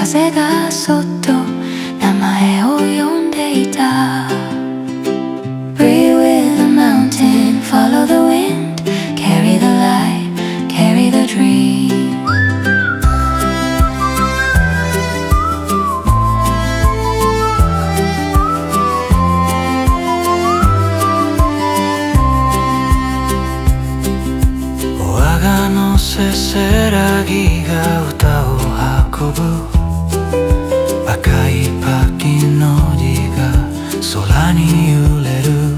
風がそっと名前を呼んでいた。 Breathe with the mountain, follow the wind, carry the light, carry the dream. 我がのせせらぎが歌を運ぶ。赤いパキの字が空に揺れる。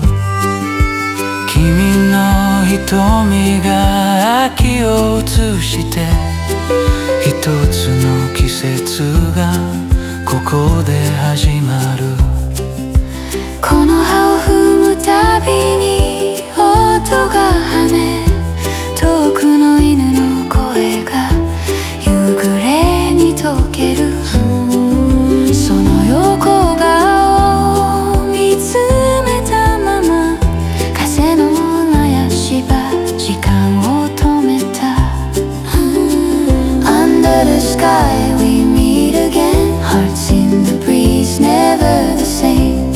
君の瞳が秋を映して一つの季節がここで始まる。 この葉を踏むたびに音が跳ね、遠くの犬の声が夕暮れに溶ける。その横顔を見つめたまま、風の前足場時間を止めた。 Under the sky we meet again, hearts in the breeze, never the same.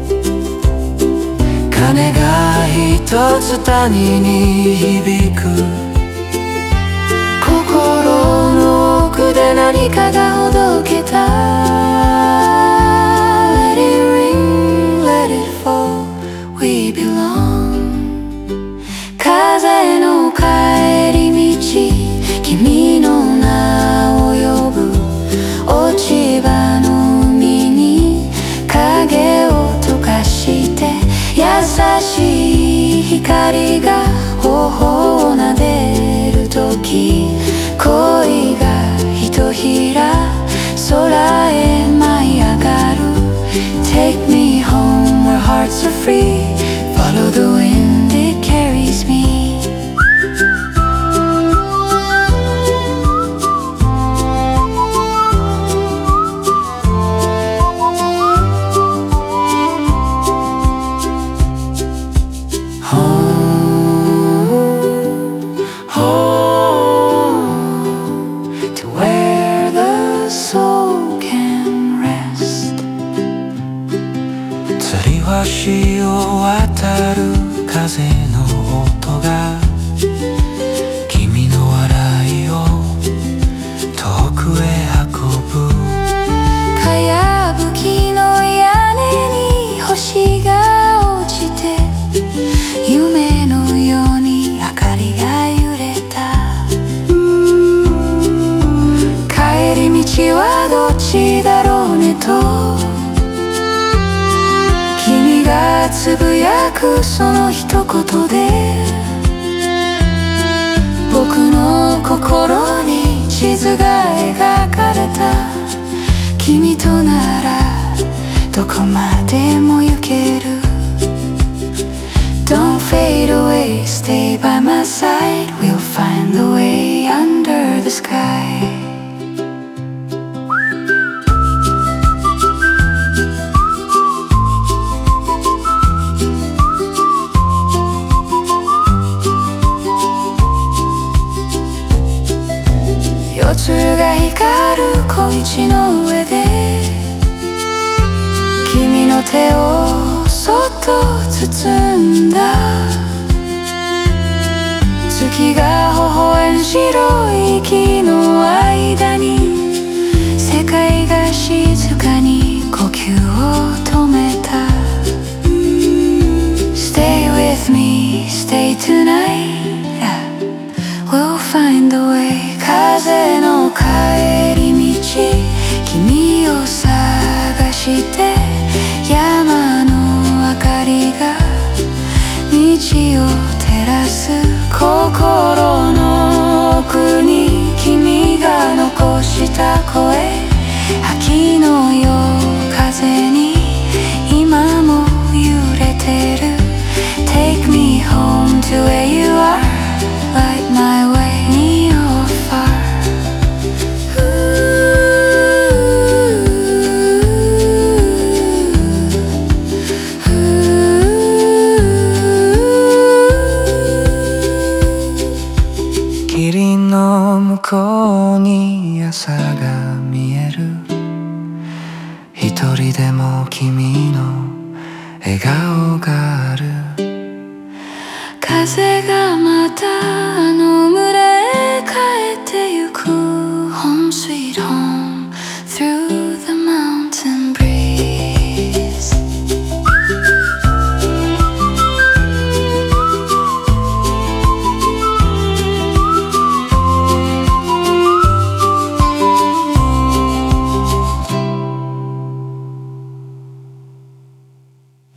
鐘が一つ谷に響く。 心の奥で何かがほどけた。 Let it ring, let it fall, we belong. 風の帰り道、君の名を呼ぶ。落ち葉の海に影を溶かして、優しい光が頬を撫でるとき、恋がひとひら空へ舞い上がる。 Take me home where hearts are free, follow the wind, it carries me. 橋を渡る風の音が君の笑いを遠くへ運ぶ。 かやぶきの屋根に星が落ちて、夢のように明かりが揺れた。帰り道はどっちだろうねと君がつぶやくその一言で、僕の心に地図が描かれた。君とならどこまでも行ける。 Don't fade away, stay by my side, we'll find the way under the sky. 夜空が光る小道の上で、君の手をそっと包んだ。月が微笑む白い息の間に、世界が静かに呼吸を止めた。 Stay with me, stay tonight, we'll find the way. 風の帰り道、君を探して、山の明かりが道を照らす。心の奥に君が残した声、秋の夜風に今も揺れてる。 Take me home to where you are, light my way, near or far. 霧の向こうに朝がが見える。一人でも君の笑顔がある。 風がまたあの村